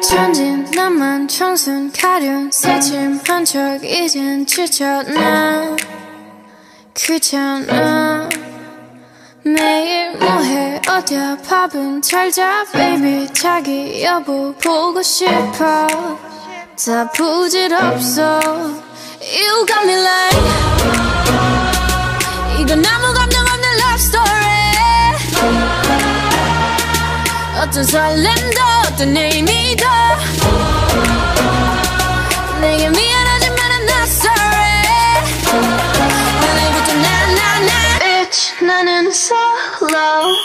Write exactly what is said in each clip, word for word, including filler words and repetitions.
천진 나만 청순 가련 새침한 척 이젠 지쳤나 귀찮아 매일 뭐해 어디야 밥은 잘자 baby 자기 여보 보고 싶어 다 부질없어 You got me like 이건 아무 감정 없는 love story 어떤 설렘도 어떤 의미도 내게 미안하지만 I'm not sorry 오늘부터 나 나 나 Bitch 나는 solo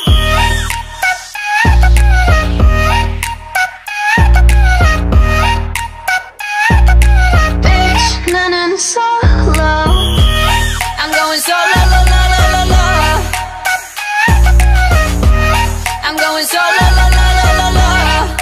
Bitch 나는 solo I'm going solo lo lo lo lo lo I'm going solo lo lo lo lo lo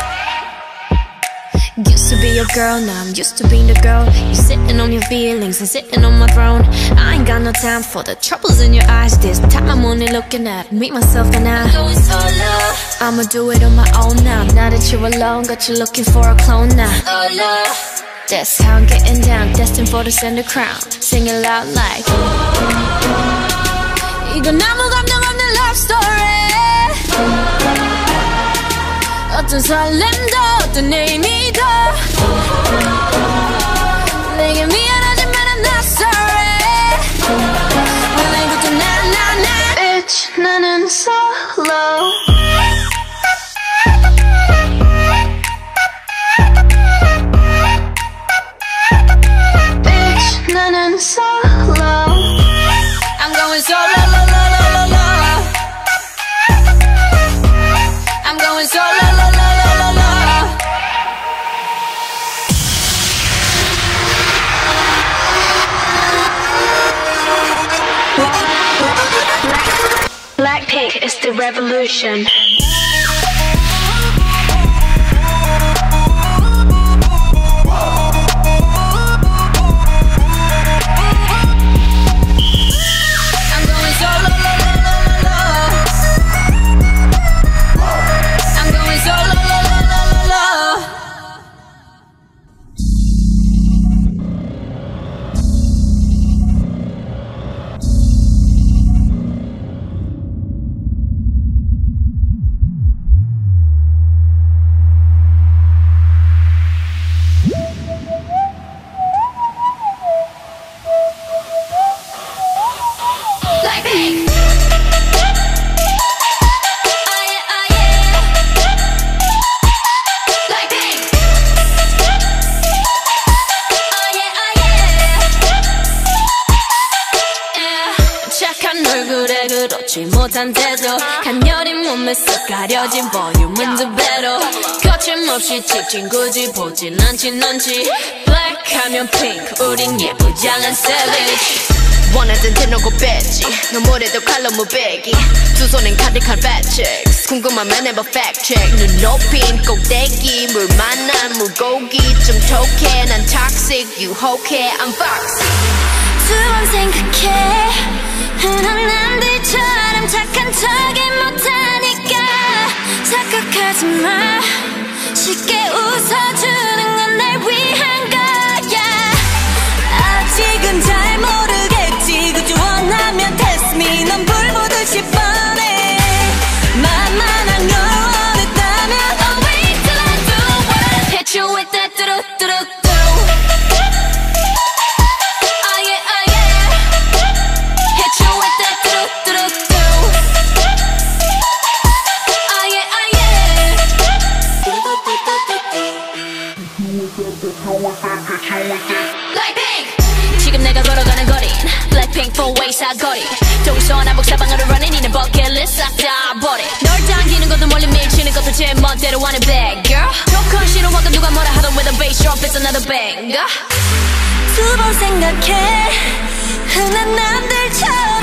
Used to be your girl, now I'm used to being the girl. You sitting on your feelings and sitting on my throne. I ain't got no time for the troubles in your eyes. This time I'm only looking at me, myself and I. I'm going solo. I'ma do it on my own now. Now that you're alone, got you looking for a clone now. Solo. That's how I'm getting down, destined for the center crown. Sing it loud like 이건 아무 감정 없는 love story 어떤 설렘도 어떤 의미도 내게 미안하지만 I'm not sorry 오늘부터 나 나 나 Bitch 나는 solo Bitch 나는 solo I'm going solo lo lo lo lo lo I'm going solo lo lo lo lo lo Blackpink is the revolution. 그렇지 못한 태도 간녀린 몸에 쓱 가려진 볼륨은 두 배로 거침없이 찍힌 굳이 보진 않진 않지 Black 하면 pink 우린 예쁘장한 savage 원하던 대놓고 뺐지 너무래도 칼로 무배기 두 손엔 가득한 fat checks 궁금하면 never fact check 눈 높인 꼭대기 물 만난 물고기 좀 톡해 난 toxic 유혹해 I'm fox 두 번 생각해 흔한 남들처럼 착한 척이 못하니까 착각하지 마 쉽게 웃어주는 건 날 위한 거야 아직은 잘 모르겠지 그저 원하면 test me 넌 불 보듯이 뻔해 만만한 걸 원했다면 I'll wait till I do it Hit you with that 뚜루뚜루 Blackpink 지금 내가 걸어가는 거린 Blackpink four-way 사거리 동서남북 사방으로 running 이는 버킷리스트 싹 다 버려 널 당기는 것도 멀리 밀치는 것도 제 멋대로 하는 bad girl 조건 싫어하고 누가 뭐라 하던 with a bass drop it's another banger 두 번 생각해 흔한 남들처럼